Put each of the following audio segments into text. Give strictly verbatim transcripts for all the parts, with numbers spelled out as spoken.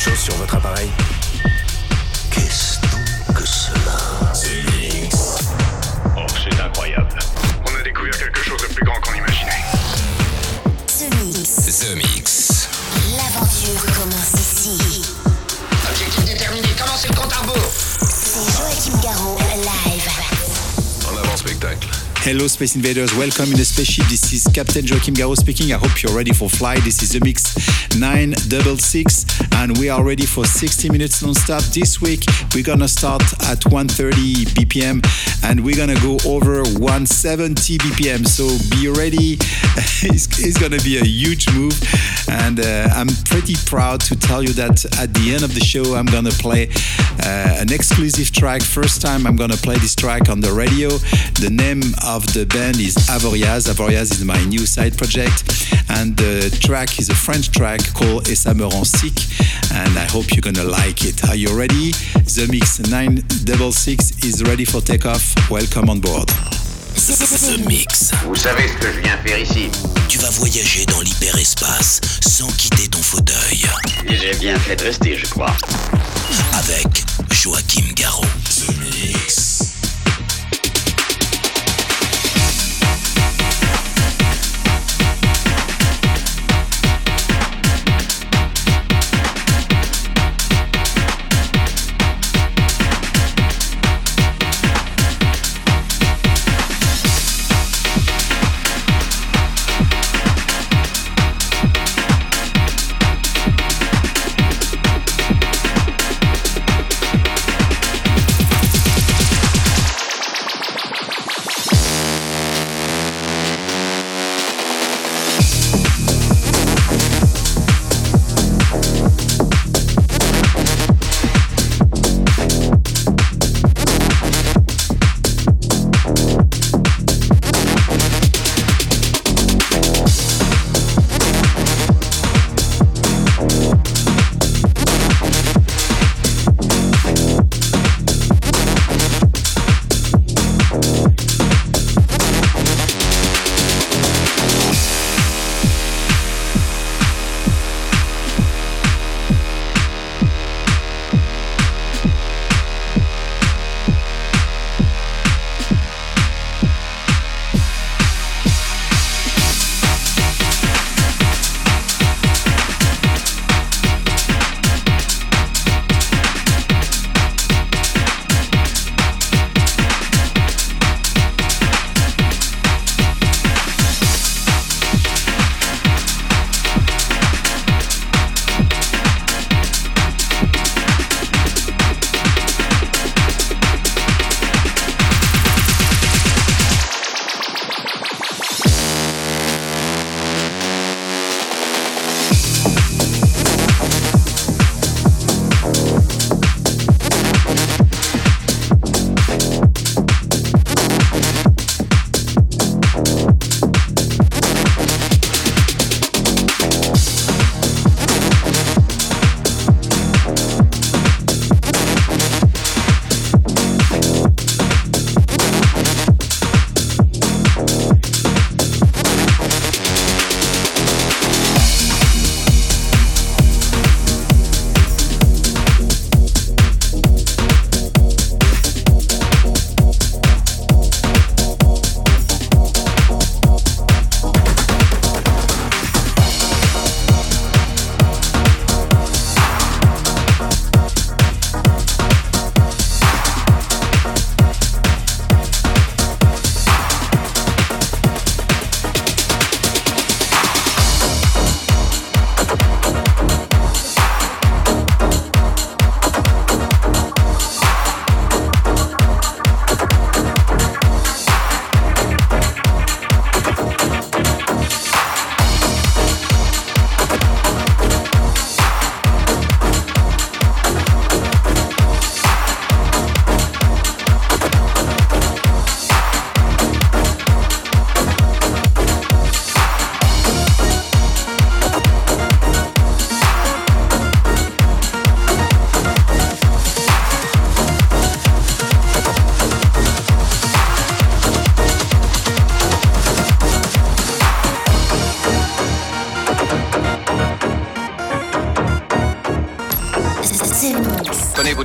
chose sur votre appareil? Qu'est-ce donc que cela? The Mix. Oh, c'est incroyable. On a découvert quelque chose de plus grand qu'on imaginait. The Mix. The Mix. L'aventure commence ici. Objectif déterminé, commencez le compte à rebours. C'est Joachim Garraud, live. En avant spectacle. Hello Space Invaders, welcome in the spaceship. This is Captain Joachim Garraud speaking. I hope you're ready for flight. This is the Mix nine six six and we are ready for sixty minutes non-stop. This week we're gonna start at one thirty B P M and we're gonna go over one seventy B P M. So be ready. it's, it's gonna be a huge move and uh, I'm pretty proud to tell you that at the end of the show I'm gonna play uh, an exclusive track. First time I'm gonna play this track on the radio. The name of the band is Avoriaz. Avoriaz is my new side project and the track is a French track called Et ça me rend sick and I hope you're gonna like it. Are you ready? The Mix nine six six is ready for takeoff. Welcome on board. The Mix. Vous savez ce que je viens faire ici? Tu vas voyager dans l'hyperespace sans quitter ton fauteuil. J'ai bien fait de rester, je crois. Avec Joachim Garraud. The Mix.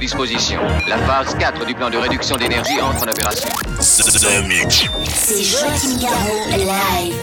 disposition. La phase quatre du plan de réduction d'énergie entre en opération. The Mix. C'est Joachim Garraud live.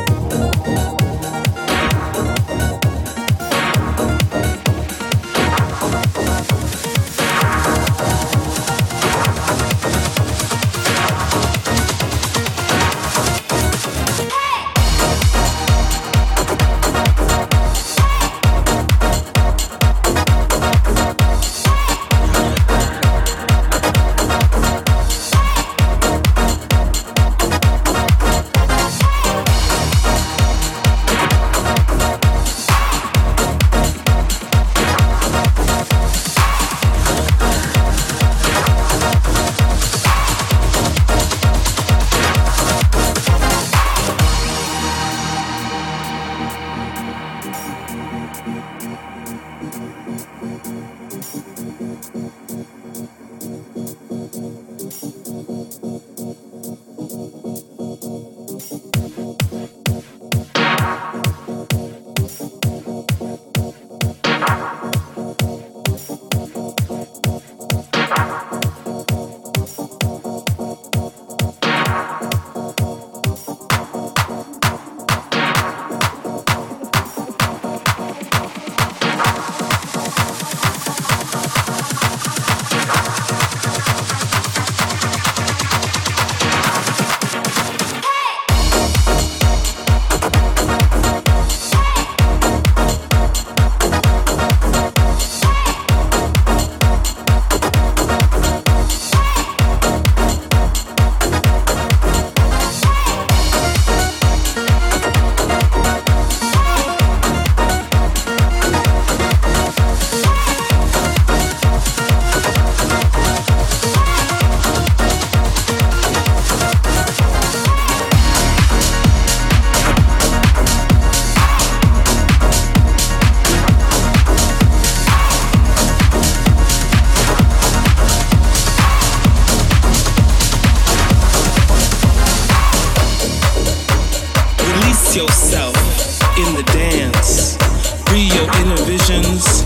Yourself in the dance, free your inner visions,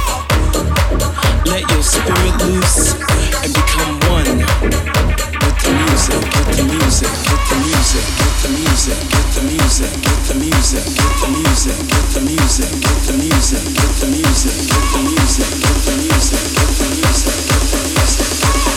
let your spirit loose and become one with the music, get the music, get the music, get the music, get the music, get the music, get the music, get the music, get the music, get the music, get the music, get the music, get the music, get the music.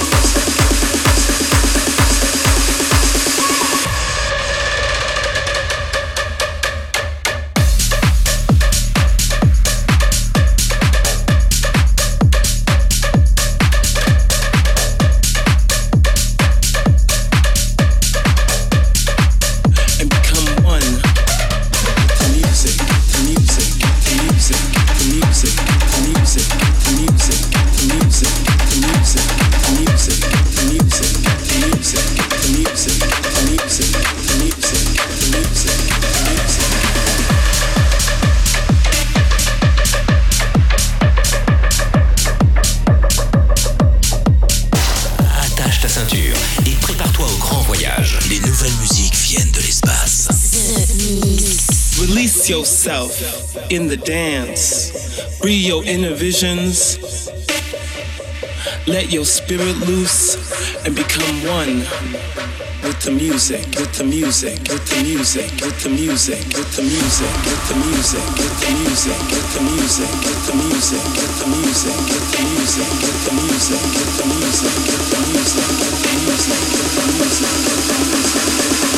Yourself in the dance, free your inner visions, let your spirit loose and become one with the music, with the music, with the music, with the music, with the music, with the music, with the music, with the music, with the music, with the music, with the music, with the music, with the music, with the music, with the music, with the music, with the music.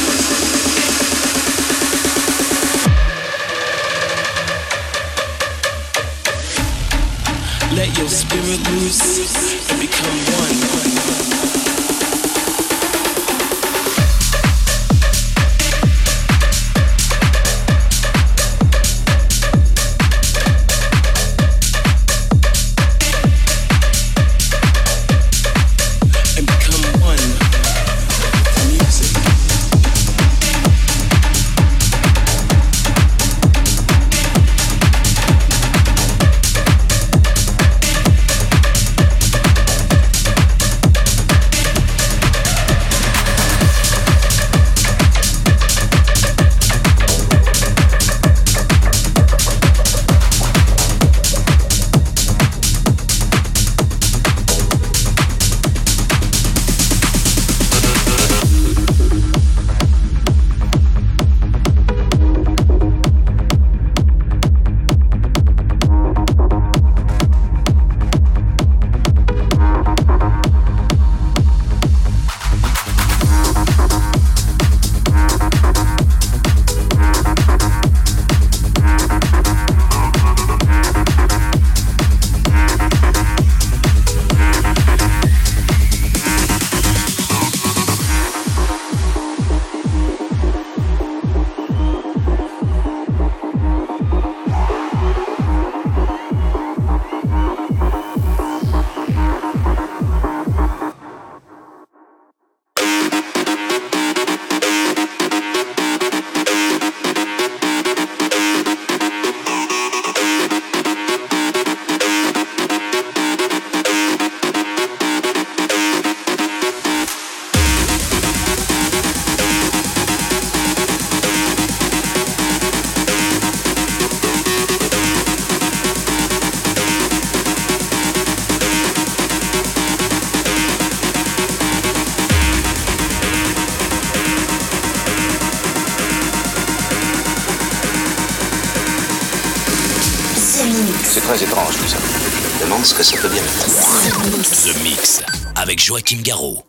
Let your spirit loose and become one. C'est très étrange tout ça. Je me demande ce que ça peut bien être. The Mix avec Joachim Garraud.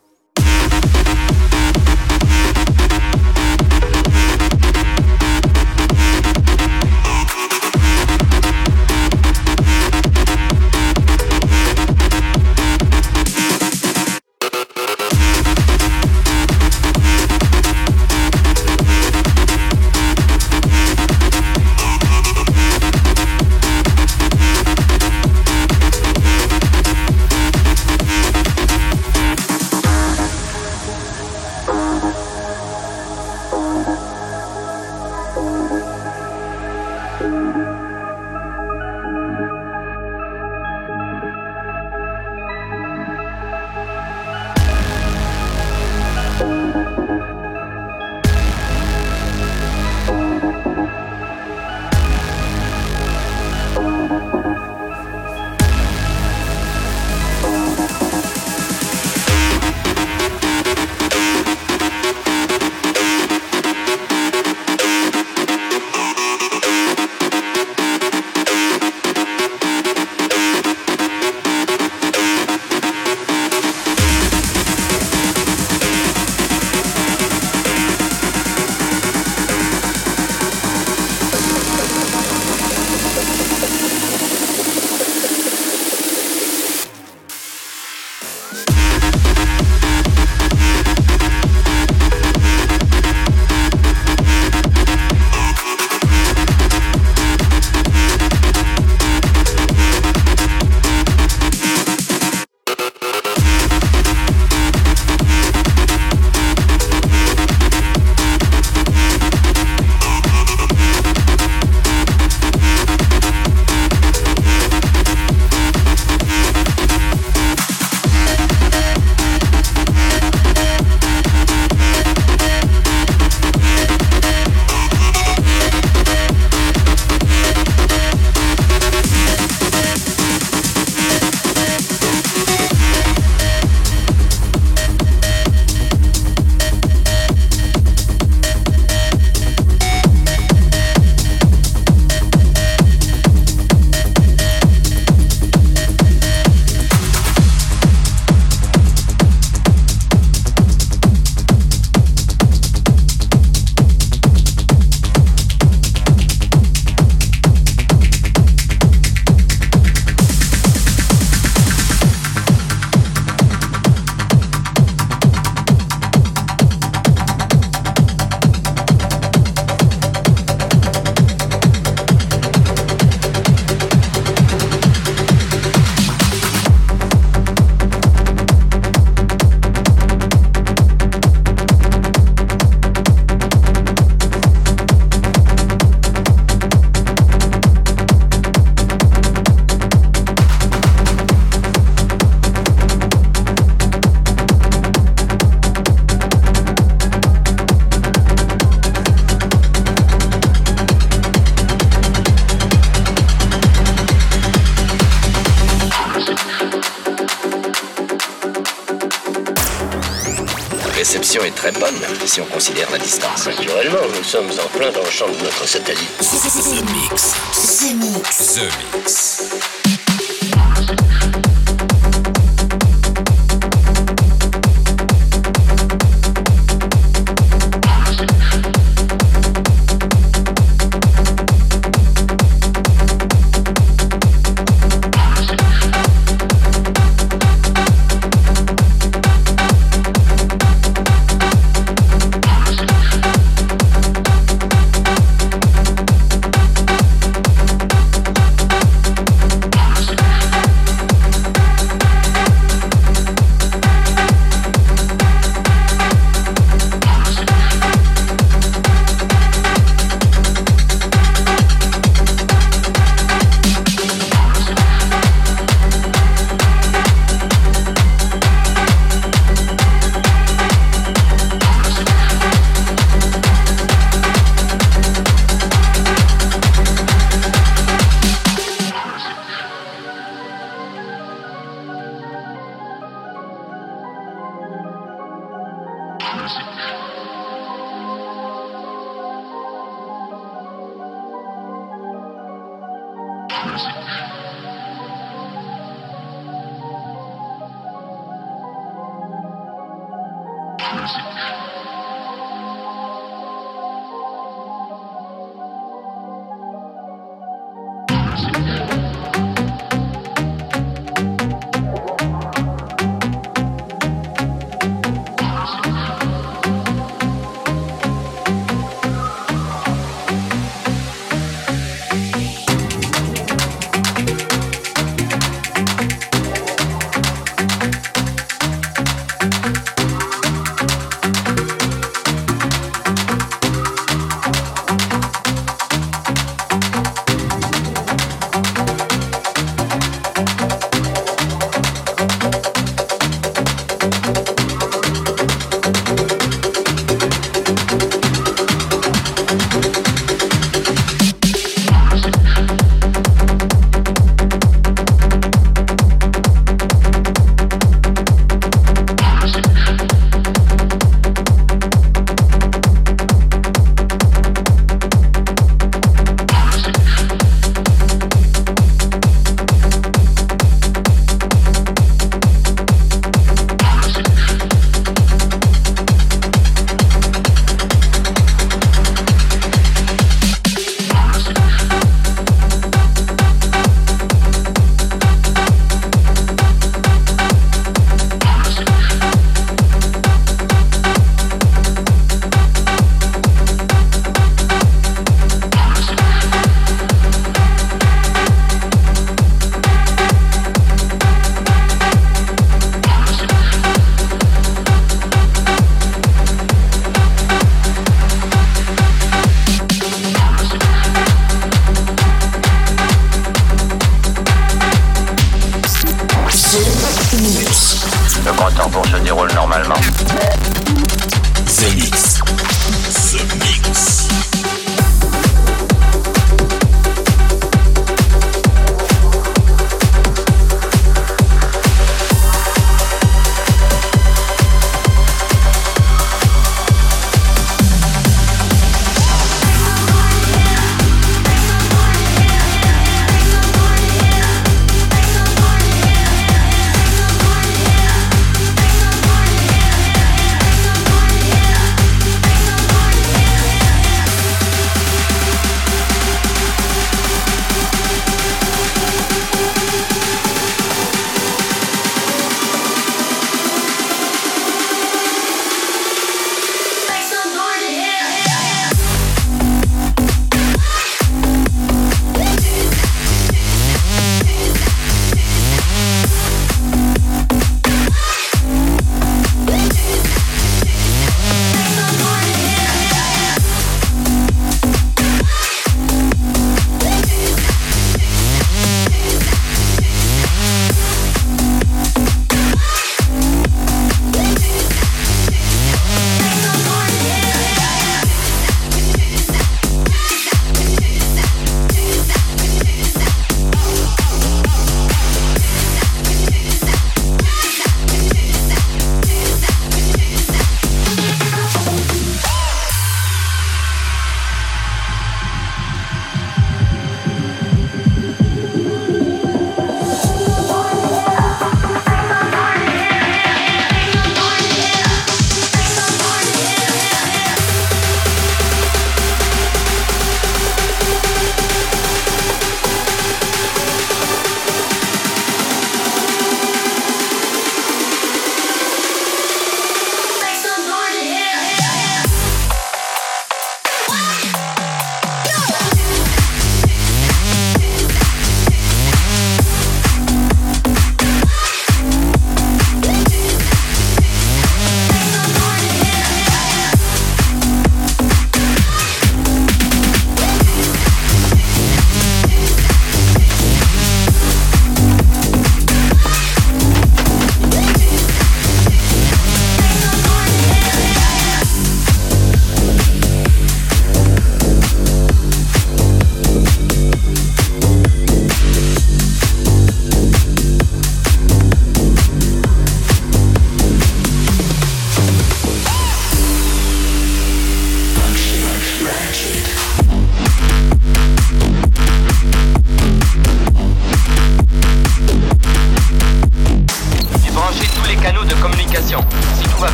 réception est très bonne, si on considère la distance. Naturellement, nous sommes en plein dans le champ de notre satellite. The Mix. The Mix. The Mix.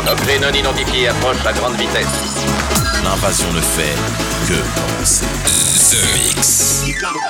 Un objet non identifié approche à grande vitesse. L'invasion ne fait que commencer. The Mix.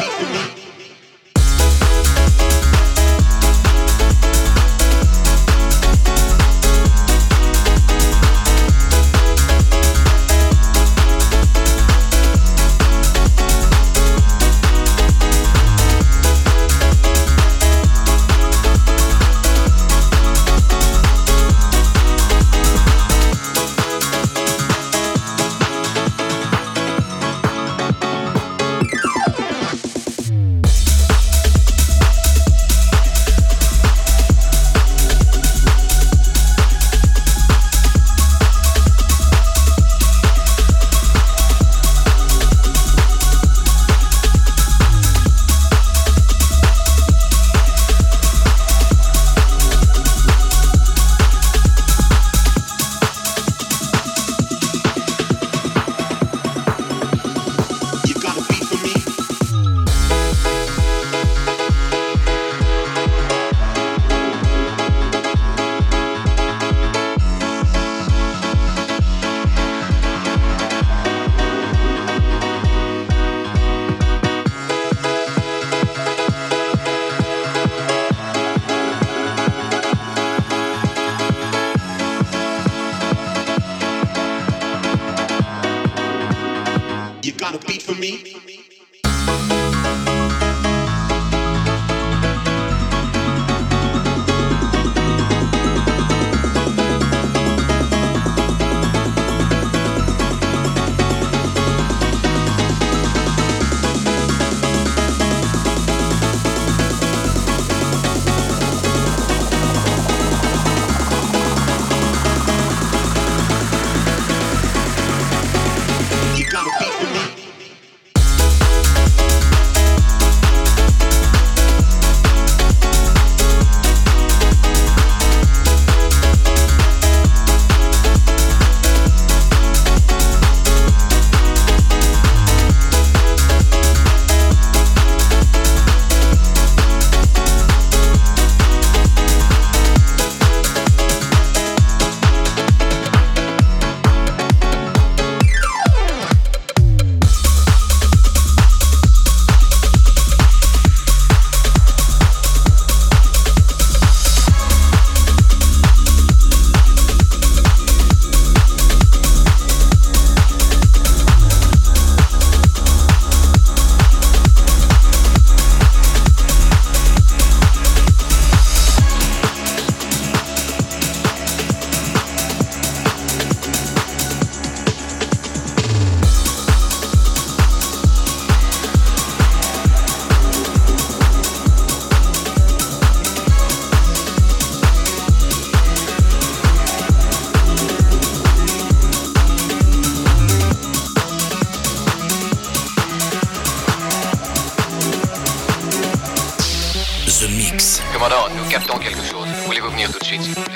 Commandant, nous captons quelque chose. Voulez-vous venir tout de suite, s'il vous plaît?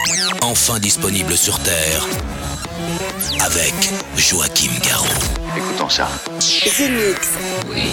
Enfin disponible sur Terre, avec Joachim Garraud. Écoutons ça. The Mix. Oui.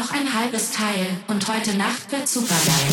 noch ein halbes Teil und heute Nacht wird supergeil.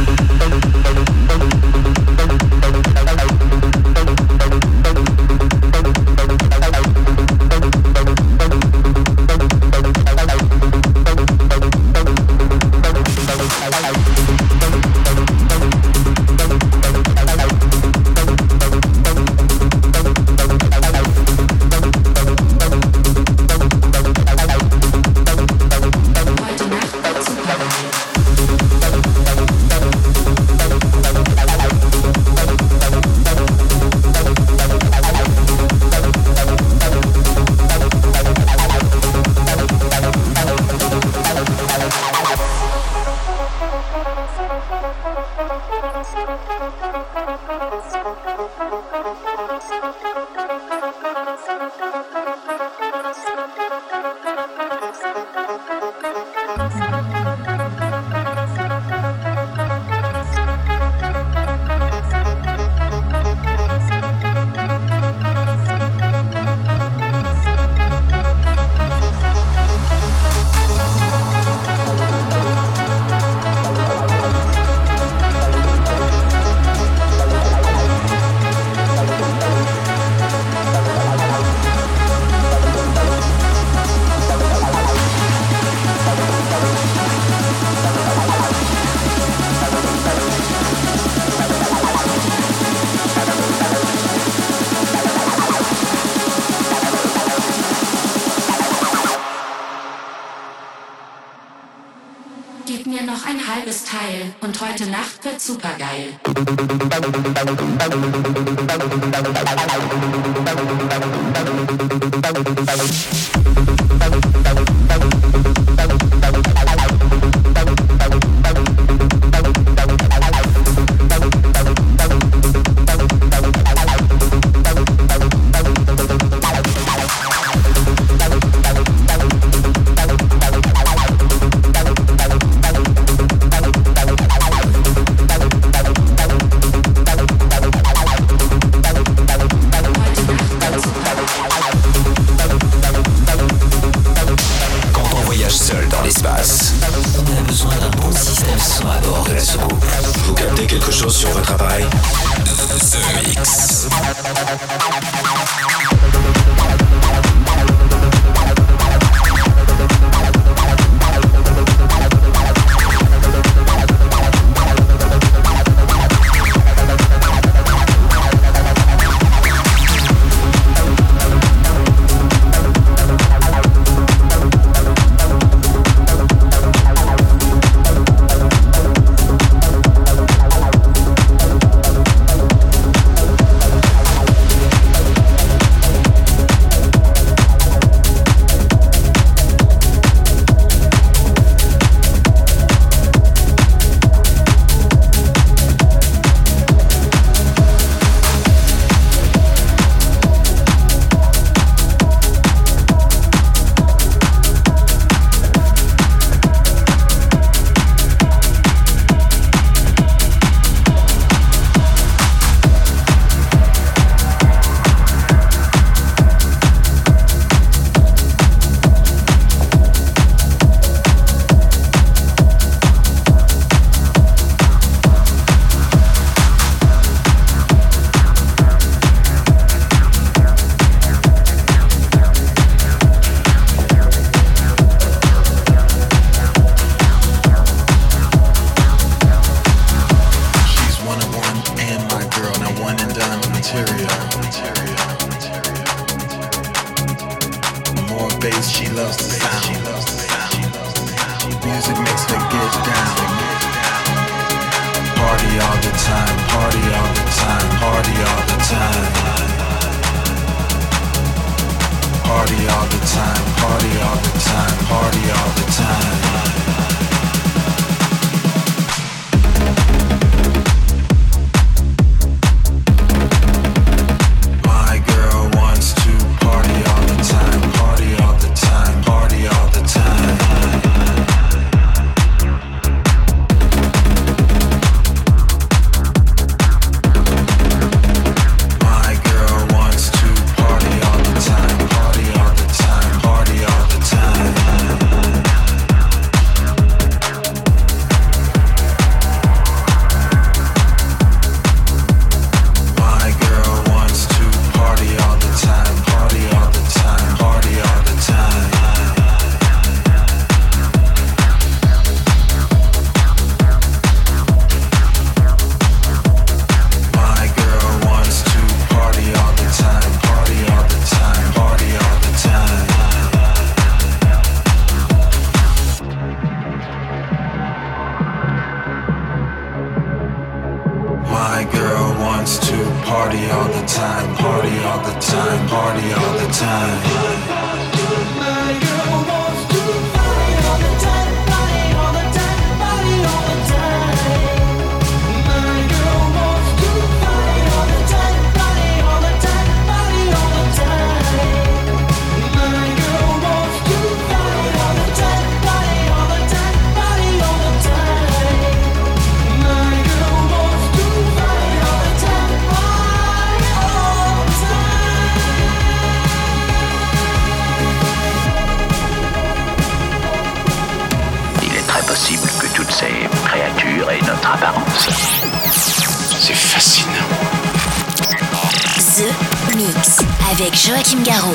Teil und heute Nacht wird supergeil. Sur votre appareil. The Mix. Party all the time, party all the time. party all the time, party all the time, party all the time. My girl wants to party all the time, party all the time, party all the time. My girl wants to party all the time, party all the time, party all the time. My girl wants to party all the time, party all the time, party all the time. My girl wants to party all the time, party all the time. Il est très possible que toutes ces créatures aient notre apparence. C'est fascinant. The Mix avec Joachim Garraud.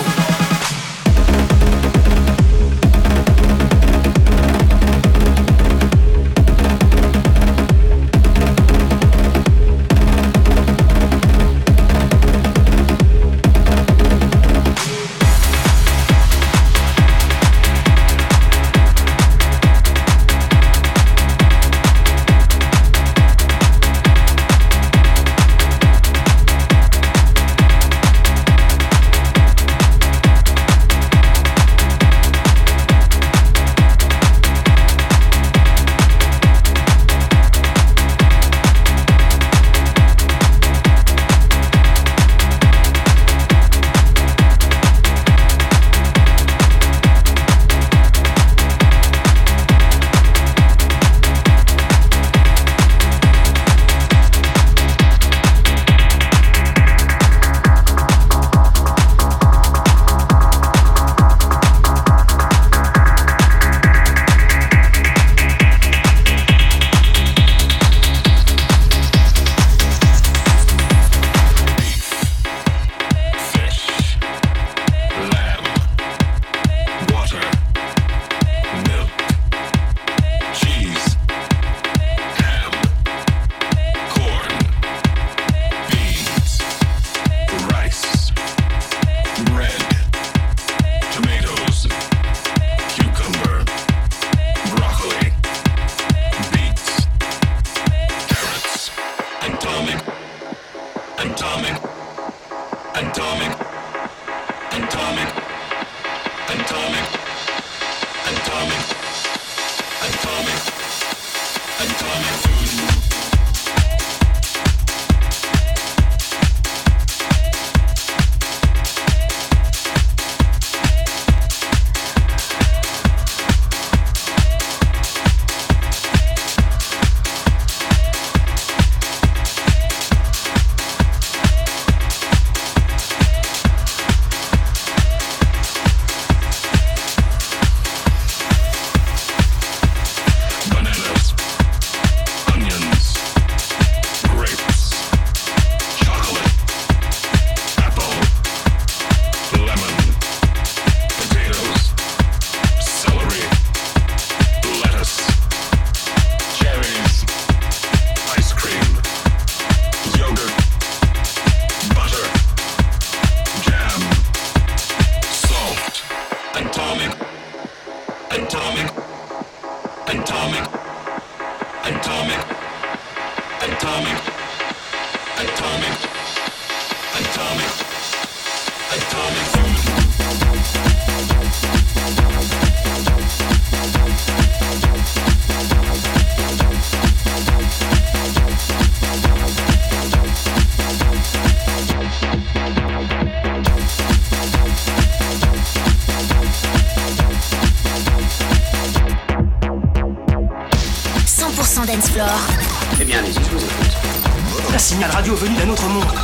Dance Floor. Eh bien, allez-y, je vous écoute. Un signal radio venu d'un autre monde.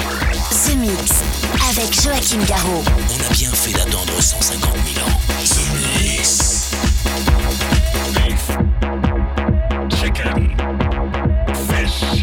The Mix avec Joachim Garraud. On a bien fait d'attendre cent cinquante mille ans. The Mix. Beef, chicken, fish,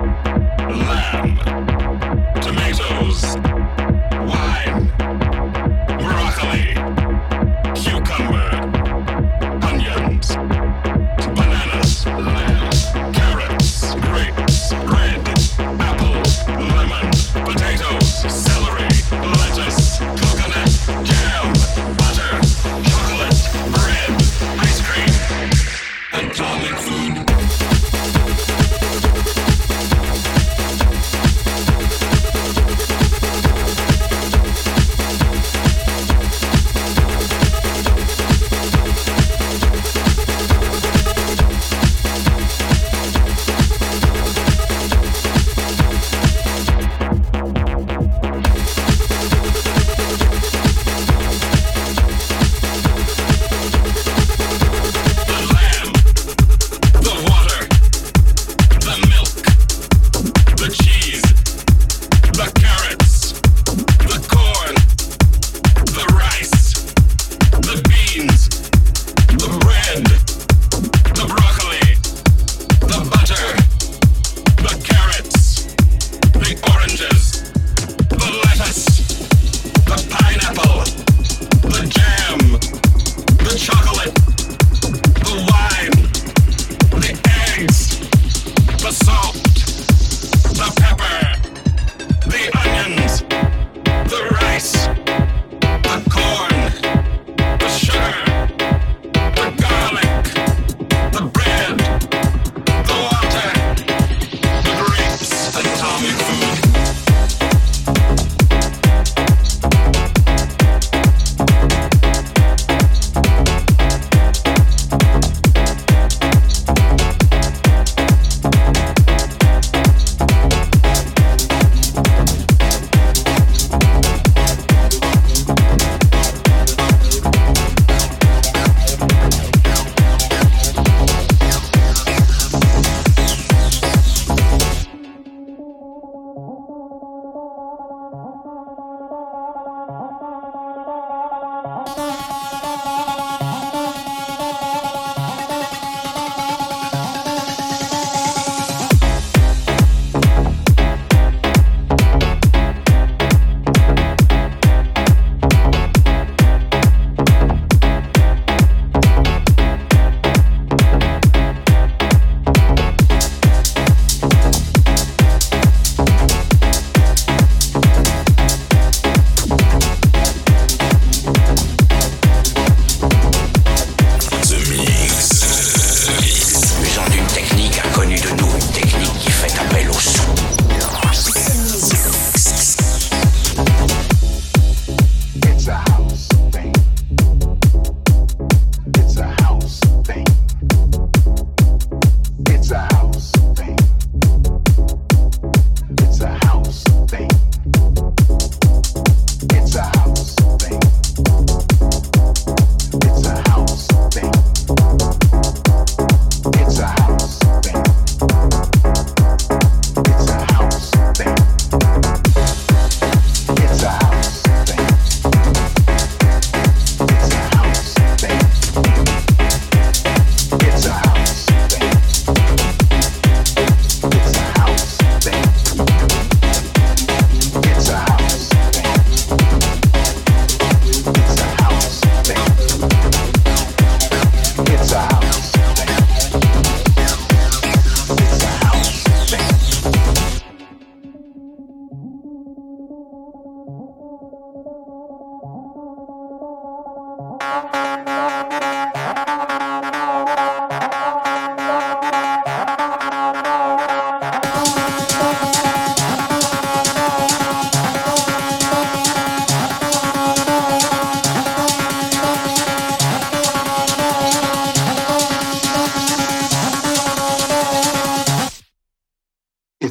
lamb, tomatoes, wine, broccoli, cucumber, onions, bananas, lamb, carrots, grapes, bread, apple, lemon, potatoes, celery, lettuce, coconut, jam, butter, chocolate, bread, ice cream, atomic food.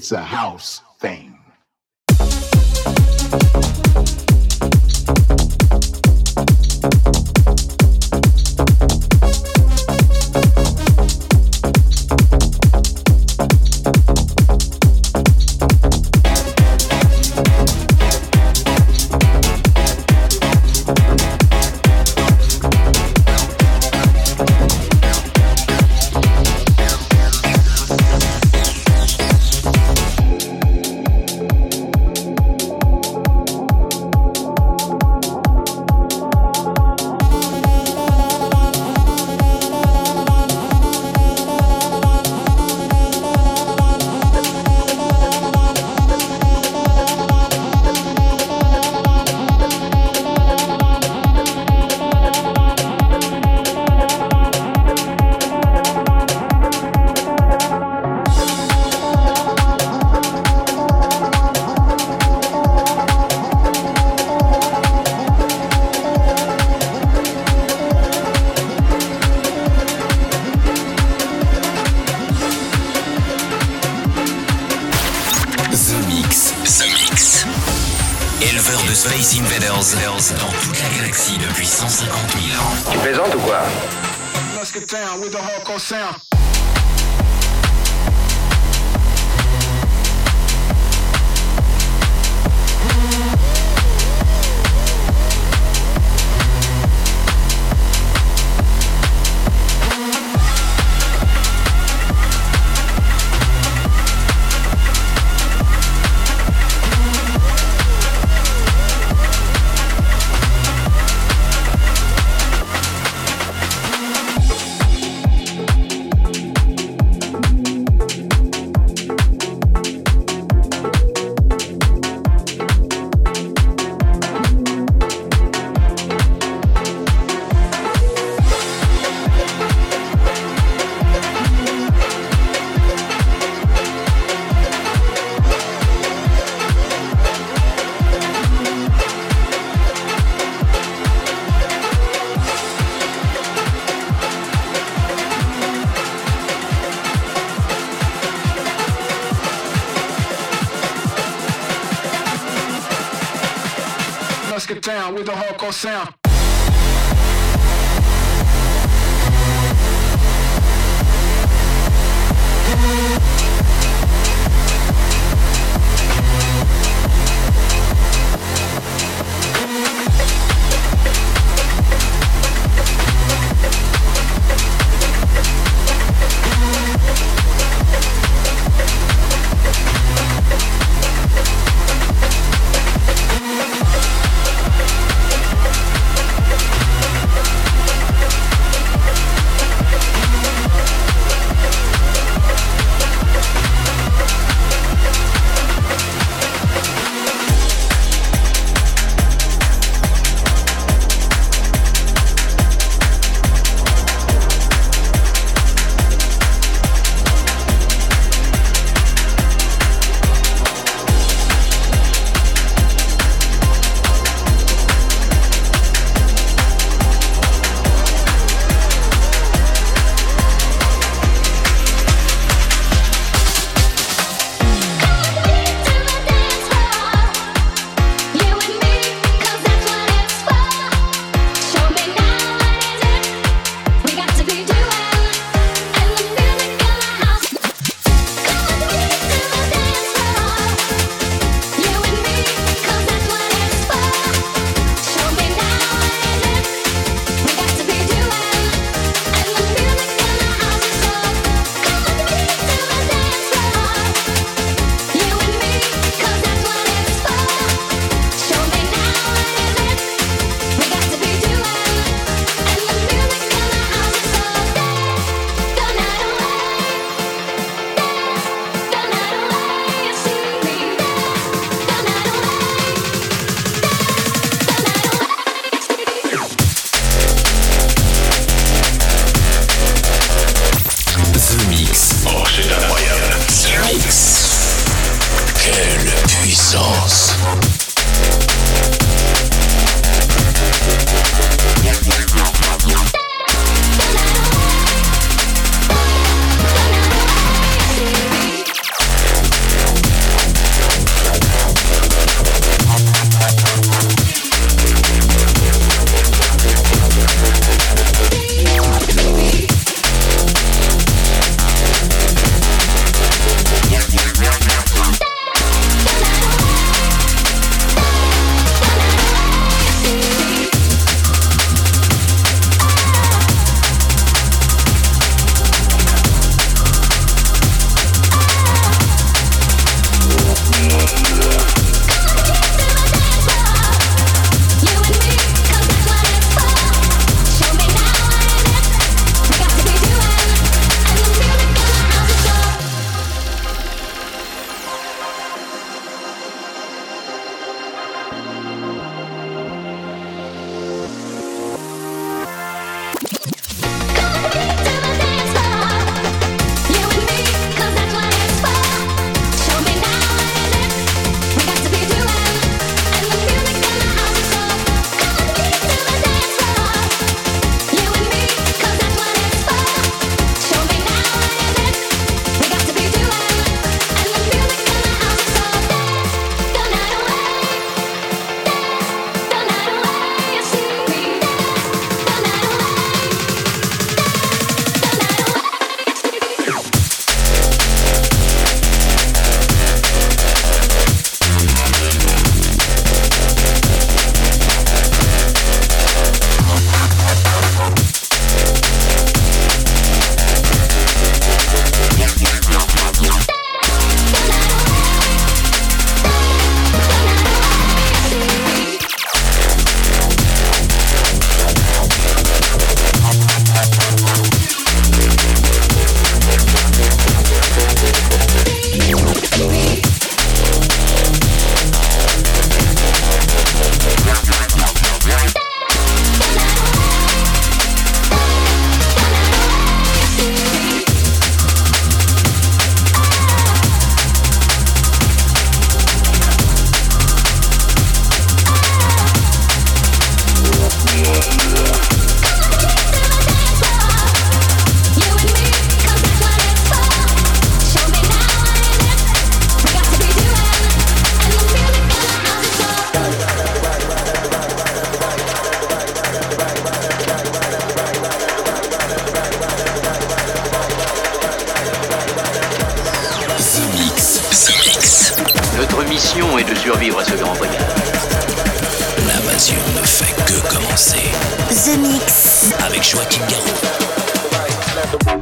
It's a house thing. Space Invaders dans toute la galaxie depuis cent cinquante mille ans. Tu plaisantes ou quoi? Let's get down with the hardcore sound. Let's get down with the hardcore sound. mission est de survivre à ce grand voyage. L'invasion ne fait que commencer. The Mix. Avec Joachim Garraud.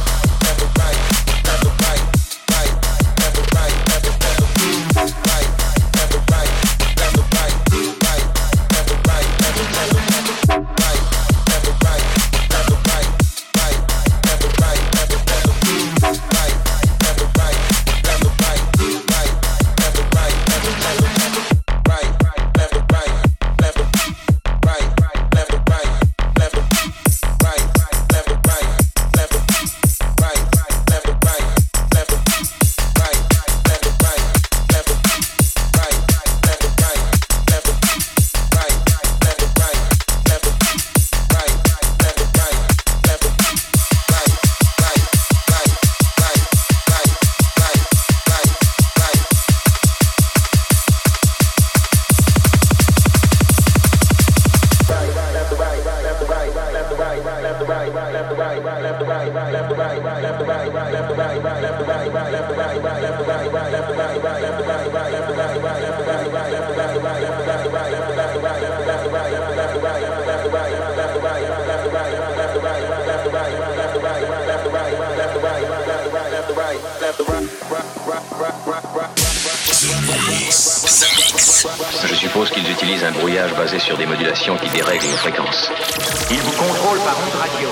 Je suppose qu'ils utilisent un brouillage basé sur des modulations qui dérèglent nos fréquences. Ils vous contrôlent par ondes radio.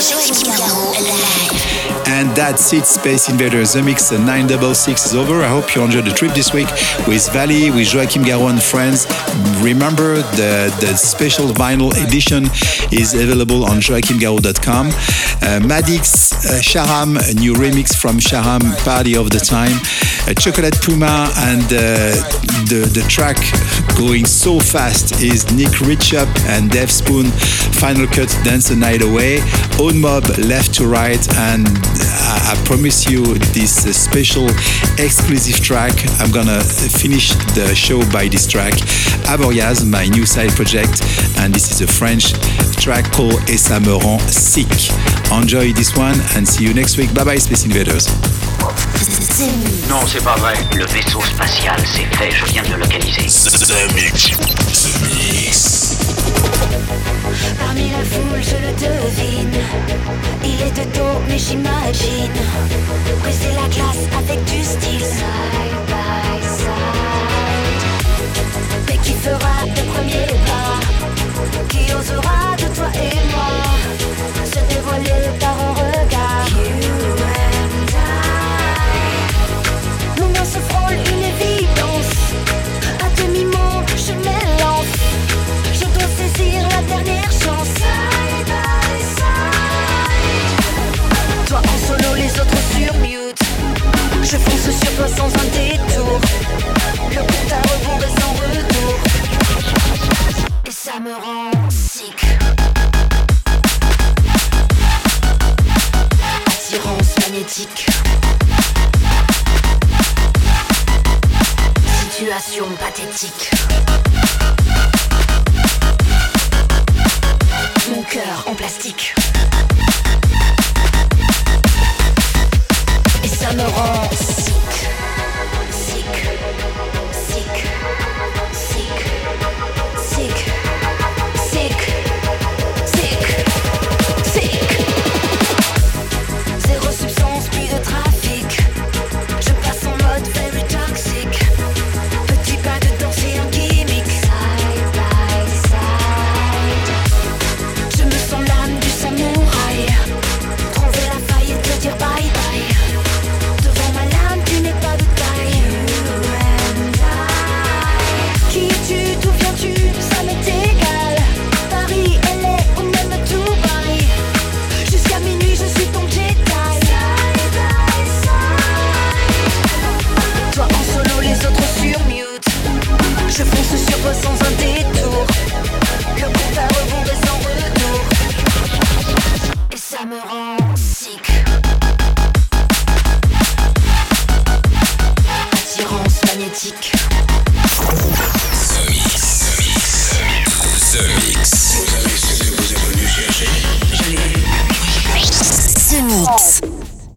And that's it, Space Invaders. The Mix nine six six is over. I hope you enjoyed the trip this week with Valley, with Joachim Garraud and friends. Remember, the, the special vinyl edition is available on joachim garraud dot com. Uh, Madix, uh, Sharam, a new remix from Sharam, Party of the Time. Uh, Chocolate Puma, and uh, the, the track going so fast is Nick Richup and Dev Spoon, Final Cut, Dance the Night Away. Own Mob, Left to Right, and I, I promise you this uh, special exclusive track. I'm gonna finish the show by this track. Avoriaz, my new side project, and this is a French track called Et ça me rend sick. Enjoy this one and see you next week. Bye bye, Space Invaders. Non, c'est pas vrai. Le vaisseau spatial, c'est fait, je viens de le localiser. The Mix. The Mix. Parmi la foule, je le devine. Il est de dos, mais j'imagine que c'est la classe avec du style. Side by side. Mais qui fera le premier pas? Qui osera de toi et moi se dévoiler par un regard? You and I. Nos mains se frôlent, une évidence. À demi-mot, je m'élance. Je dois saisir la dernière chance. Side by side. Toi en solo, les autres sur mute. Je fonce sur toi sans un détour. Le compte à rebours est sans retour. Et ça me rend sick. Attirance magnétique. Situation pathétique. Mon cœur en plastique. Et ça me rend